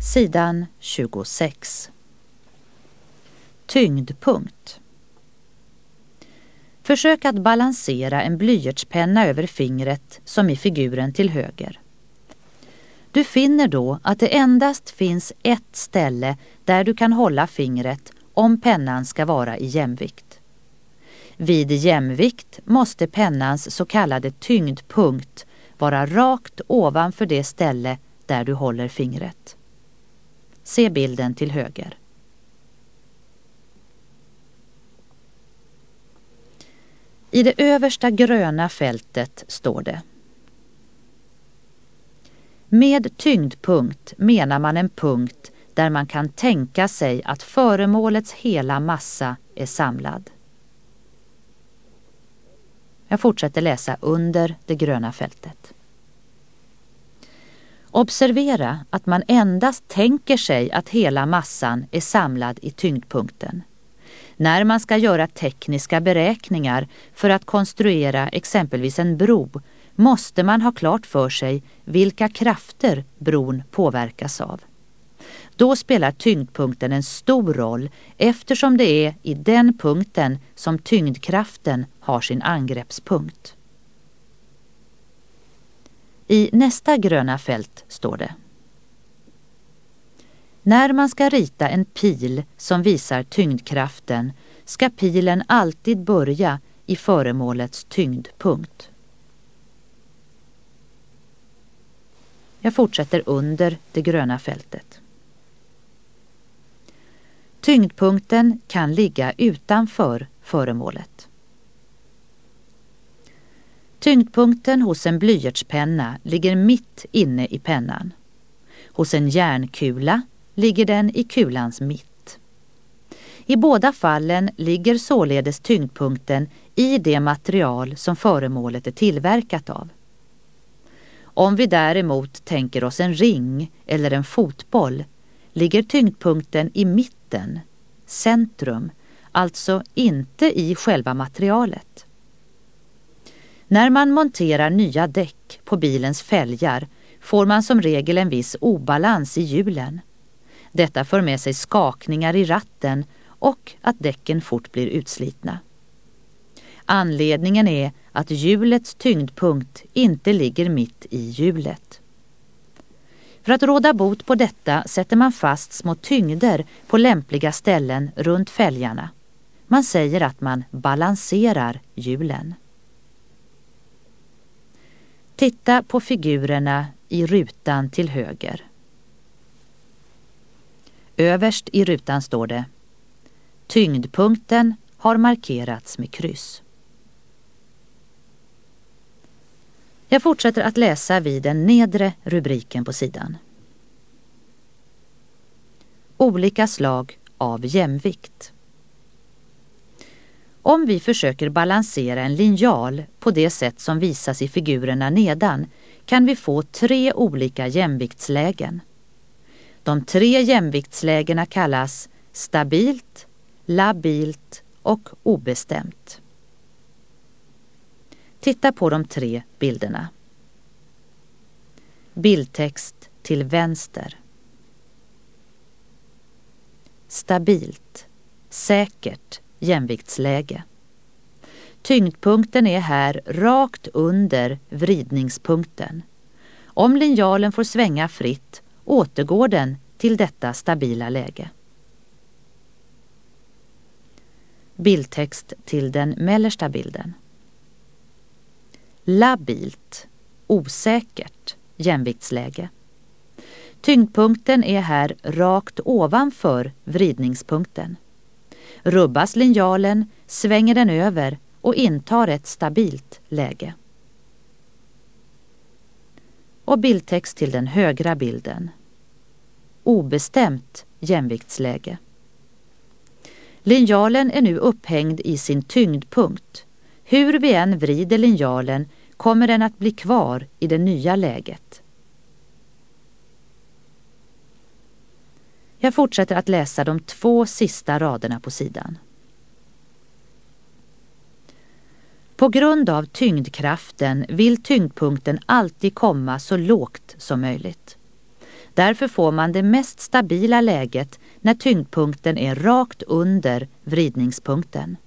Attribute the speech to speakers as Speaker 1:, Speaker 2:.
Speaker 1: Sidan 26. Tyngdpunkt. Försök att balansera en blyertspenna över fingret som i figuren till höger. Du finner då att det endast finns ett ställe där du kan hålla fingret om pennan ska vara i jämvikt. Vid jämvikt måste pennans så kallade tyngdpunkt vara rakt ovanför det ställe där du håller fingret. Se bilden till höger. I det översta gröna fältet står det: med tyngdpunkt menar man en punkt där man kan tänka sig att föremålets hela massa är samlad. Jag fortsätter läsa under det gröna fältet. Observera att man endast tänker sig att hela massan är samlad i tyngdpunkten. När man ska göra tekniska beräkningar för att konstruera exempelvis en bro måste man ha klart för sig vilka krafter bron påverkas av. Då spelar tyngdpunkten en stor roll eftersom det är i den punkten som tyngdkraften har sin angreppspunkt. I nästa gröna fält står det: när man ska rita en pil som visar tyngdkraften ska pilen alltid börja i föremålets tyngdpunkt. Jag fortsätter under det gröna fältet. Tyngdpunkten kan ligga utanför föremålet. Tyngdpunkten hos en blyertspenna ligger mitt inne i pennan. Hos en järnkula ligger den i kulans mitt. I båda fallen ligger således tyngdpunkten i det material som föremålet är tillverkat av. Om vi däremot tänker oss en ring eller en fotboll ligger tyngdpunkten i mitten, centrum, alltså inte i själva materialet. När man monterar nya däck på bilens fälgar får man som regel en viss obalans i hjulen. Detta för med sig skakningar i ratten och att däcken fort blir utslitna. Anledningen är att hjulets tyngdpunkt inte ligger mitt i hjulet. För att råda bot på detta sätter man fast små tyngder på lämpliga ställen runt fälgarna. Man säger att man balanserar hjulen. Titta på figurerna i rutan till höger. Överst i rutan står det: tyngdpunkten har markerats med kryss. Jag fortsätter att läsa vid den nedre rubriken på sidan. Olika slag av jämvikt. Om vi försöker balansera en linjal på det sätt som visas i figurerna nedan kan vi få 3 olika jämviktslägen. De 3 jämviktslägena kallas stabilt, labilt och obestämt. Titta på de 3 bilderna. Bildtext till vänster. Stabilt, säkert jämviktsläge. Tyngdpunkten är här rakt under vridningspunkten. Om linjalen får svänga fritt återgår den till detta stabila läge. Bildtext till den mellersta bilden. Labilt, osäkert jämviktsläge. Tyngdpunkten är här rakt ovanför vridningspunkten. Rubbas linjalen svänger den över och intar ett stabilt läge. Och bildtext till den högra bilden. Obestämt jämviktsläge. Linjalen är nu upphängd i sin tyngdpunkt. Hur vi än vrider linjalen kommer den att bli kvar i det nya läget. Jag fortsätter att läsa de 2 sista raderna på sidan. På grund av tyngdkraften vill tyngdpunkten alltid komma så lågt som möjligt. Därför får man det mest stabila läget när tyngdpunkten är rakt under vridningspunkten.